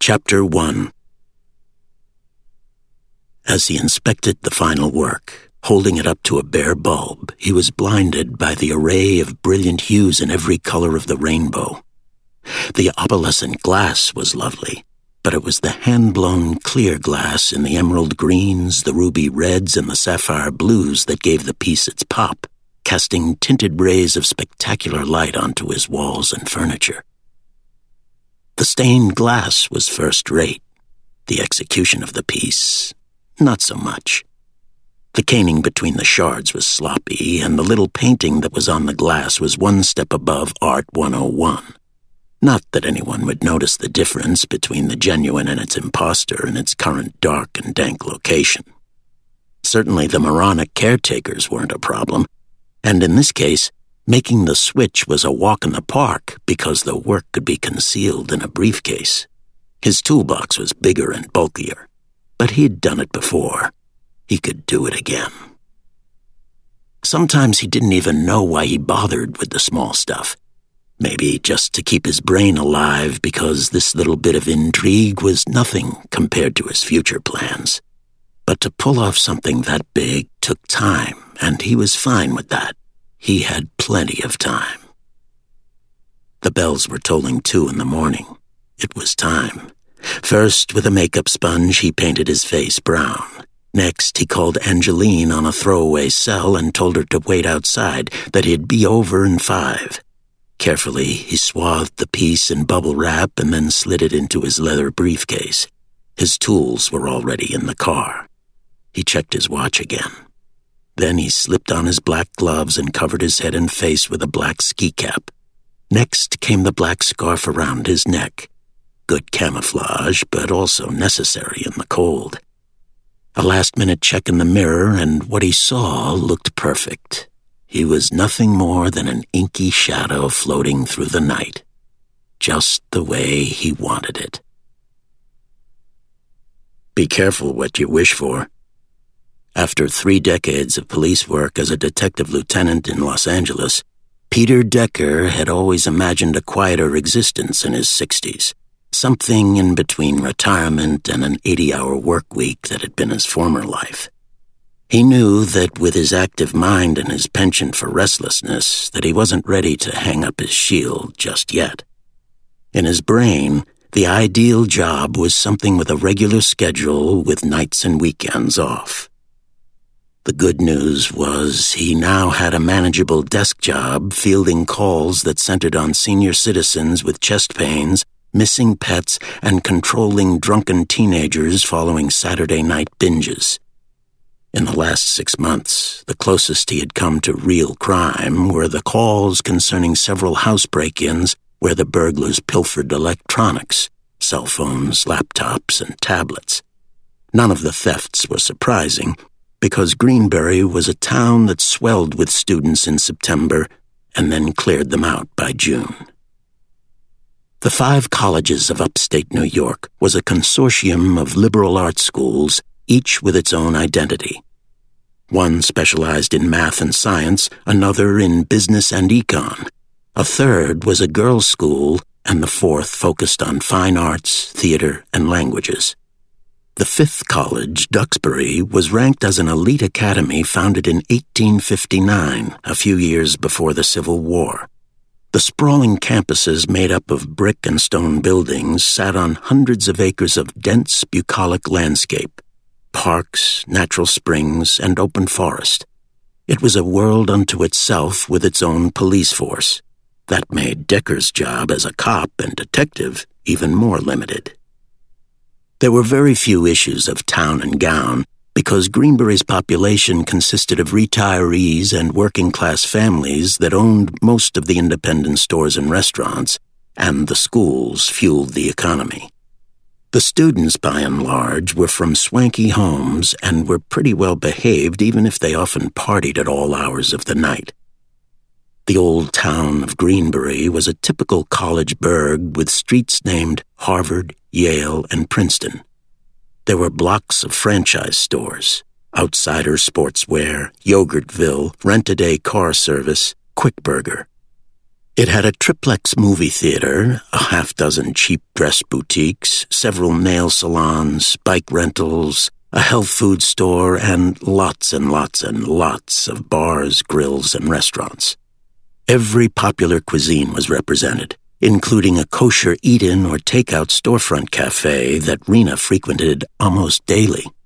Chapter 1. As he inspected the final work, holding it up to a bare bulb, he was blinded by the array of brilliant hues in every color of the rainbow. The opalescent glass was lovely, but it was the hand-blown clear glass in the emerald greens, the ruby reds, and the sapphire blues that gave the piece its pop, casting tinted rays of spectacular light onto his walls and furniture. The stained glass was first-rate. The execution of the piece, not so much. The caning between the shards was sloppy, and the little painting that was on the glass was one step above Art 101. Not that anyone would notice the difference between the genuine and its imposter in its current dark and dank location. Certainly the moronic caretakers weren't a problem, and in this case, making the switch was a walk in the park because the work could be concealed in a briefcase. His toolbox was bigger and bulkier, but he'd done it before. He could do it again. Sometimes he didn't even know why he bothered with the small stuff. Maybe just to keep his brain alive because this little bit of intrigue was nothing compared to his future plans. But to pull off something that big took time, and he was fine with that. He had plenty of time. The bells were tolling 2 a.m. It was time. First, with a makeup sponge, he painted his face brown. Next, he called Angeline on a throwaway cell and told her to wait outside, that he'd be over in 5. Carefully, he swathed the piece in bubble wrap and then slid it into his leather briefcase. His tools were already in the car. He checked his watch again. Then he slipped on his black gloves and covered his head and face with a black ski cap. Next came the black scarf around his neck. Good camouflage, but also necessary in the cold. A last-minute check in the mirror, and what he saw looked perfect. He was nothing more than an inky shadow floating through the night, just the way he wanted it. Be careful what you wish for. After 3 decades of police work as a detective lieutenant in Los Angeles, Peter Decker had always imagined a quieter existence in his 60s, something in between retirement and an 80-hour work week that had been his former life. He knew that with his active mind and his penchant for restlessness, that he wasn't ready to hang up his shield just yet. In his brain, the ideal job was something with a regular schedule with nights and weekends off. The good news was he now had a manageable desk job fielding calls that centered on senior citizens with chest pains, missing pets, and controlling drunken teenagers following Saturday night binges. In the last 6 months, the closest he had come to real crime were the calls concerning several house break-ins where the burglars pilfered electronics, cell phones, laptops, and tablets. None of the thefts were surprising, because Greenbury was a town that swelled with students in September and then cleared them out by June. The 5 colleges of upstate New York was a consortium of liberal arts schools, each with its own identity. One specialized in math and science, another in business and econ. A third was a girls' school, and the 4th focused on fine arts, theater, and languages. The 5th college, Duxbury, was ranked as an elite academy founded in 1859, a few years before the Civil War. The sprawling campuses made up of brick and stone buildings sat on hundreds of acres of dense, bucolic landscape, parks, natural springs, and open forest. It was a world unto itself with its own police force. That made Decker's job as a cop and detective even more limited. There were very few issues of town and gown because Greenbury's population consisted of retirees and working-class families that owned most of the independent stores and restaurants, and the schools fueled the economy. The students, by and large, were from swanky homes and were pretty well behaved even if they often partied at all hours of the night. The old town of Greenbury was a typical college burg with streets named Harvard, Yale, and Princeton. There were blocks of franchise stores, Outsider Sportswear, Yogurtville, Rent-A-Day Car Service, Quick Burger. It had a triplex movie theater, a half-dozen cheap dress boutiques, several nail salons, bike rentals, a health food store, and lots of bars, grills, and restaurants. Every popular cuisine was represented, including a kosher eat-in or takeout storefront cafe that Rena frequented almost daily.